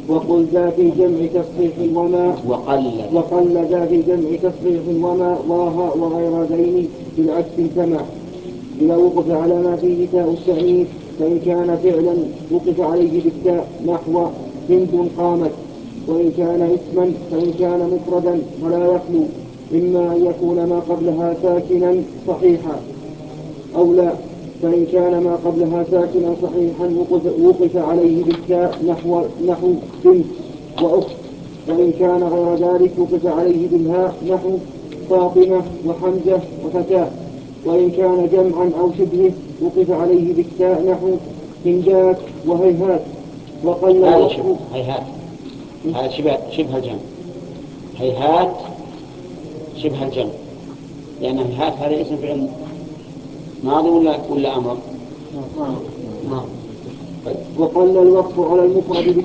وقل ذا في جمع تصحيح وقل ذا في جمع تصحيح وما ضاها وغير ذين بالعكس انتمع. إذا وقف على ما فيه تاء التأنيث فإن كان فعلا وقف عليه بالتاء نحو هند قامت. وإن كان اسما فإن كان مفردا ولا يخلو إما أن يكون ما قبلها ساكنا صحيحا أو لا. فإن كان ما قبلها ساكنا صحيحا وقف عليه بالتاء نحو بنت وأخت. وإن كان غير ذلك وقف عليه بالهاء نحو فاطمة وحمزة وفتاة. وإن كان جمعا أو شبهه وقف عليه بالتاء نحو هندات وهيهات. وقل هذا هيهات، هذا شبه الجمع. هيهات شبه الجمع، لأن هيهات هذا اسم فعل ماضي ولا أمر؟ وقل الوقف على المفرد